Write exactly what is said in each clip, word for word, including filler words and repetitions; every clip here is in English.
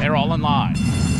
they're all in line.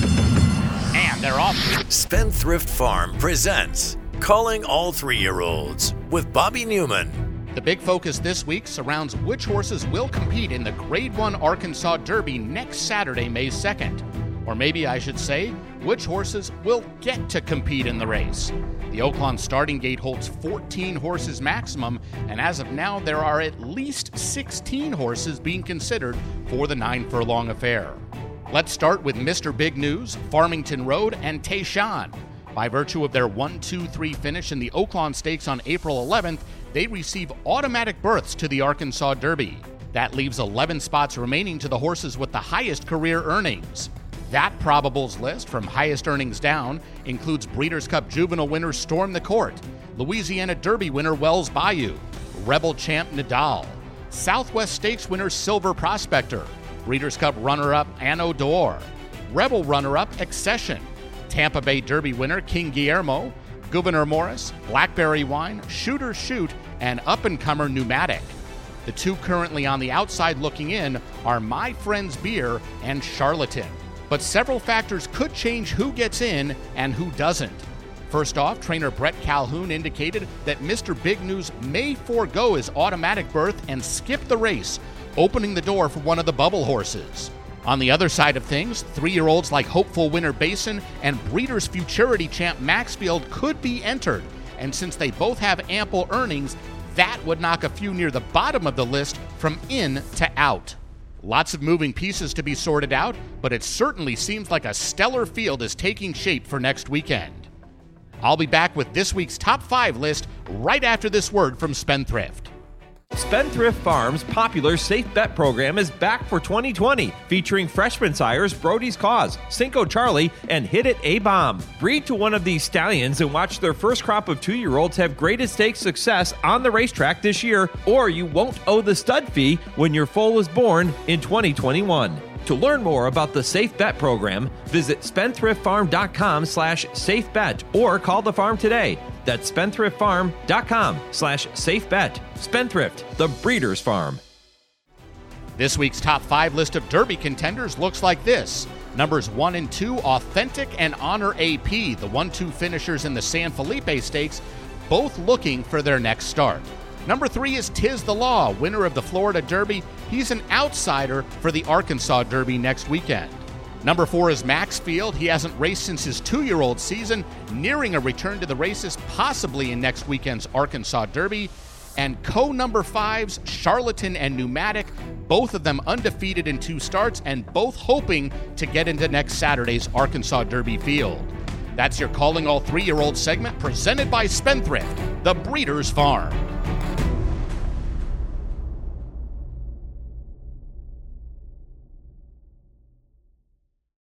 And they're off. Spendthrift Farm presents Calling All Three-Year-Olds with Bobby Newman. The big focus this week surrounds which horses will compete in the Grade one Arkansas Derby next Saturday, May second. Or maybe I should say, which horses will get to compete in the race. The Oaklawn starting gate holds fourteen horses maximum, and as of now, there are at least sixteen horses being considered for the nine furlong affair. Let's start with Mister Big News, Farmington Road, and Tayshawn. By virtue of their one two three finish in the Oaklawn Stakes on April eleventh, they receive automatic berths to the Arkansas Derby. That leaves eleven spots remaining to the horses with the highest career earnings. That probables list, from highest earnings down, includes Breeders' Cup Juvenile winner Storm the Court, Louisiana Derby winner Wells Bayou, Rebel Champ Nadal, Southwest Stakes winner Silver Prospector, Breeders' Cup runner-up Anno d'Or, Rebel runner-up Accession, Tampa Bay Derby winner King Guillermo, Gouverneur Morris, Blackberry Wine, Shooter Shoot, and up-and-comer Pneumatic. The two currently on the outside looking in are My Friend's Beer and Charlatan. But several factors could change who gets in and who doesn't. First off, trainer Brett Calhoun indicated that Mister Big News may forego his automatic berth and skip the race, opening the door for one of the bubble horses. On the other side of things, three-year-olds like Hopeful Winner Basin and Breeders' Futurity champ Maxfield could be entered, and since they both have ample earnings, that would knock a few near the bottom of the list from in to out. Lots of moving pieces to be sorted out, but it certainly seems like a stellar field is taking shape for next weekend. I'll be back with this week's top five list right after this word from Spendthrift. Spendthrift Farms' popular Safe Bet program is back for twenty twenty, featuring freshman sires Brody's Cause, Cinco Charlie, and Hit It A-Bomb. Breed to one of these stallions and watch their first crop of two-year-olds have graded stakes success on the racetrack this year, or you won't owe the stud fee when your foal is born in twenty twenty-one. To learn more about the Safe Bet program, visit spendthriftfarm.com slash safebet or call the farm today. That's spendthriftfarm.com slash safebet. Spendthrift, the breeder's farm. This week's top five list of Derby contenders looks like this. Numbers one and two, Authentic and Honor A P, the one two finishers in the San Felipe Stakes, both looking for their next start. Number three is Tiz the Law, winner of the Florida Derby. He's an outsider for the Arkansas Derby next weekend. Number four is Maxfield. He hasn't raced since his two-year-old season, nearing a return to the races, possibly in next weekend's Arkansas Derby. And co-number fives, Charlatan and Pneumatic, both of them undefeated in two starts and both hoping to get into next Saturday's Arkansas Derby field. That's your Calling All Three-Year-Olds segment presented by Spendthrift, the breeder's farm.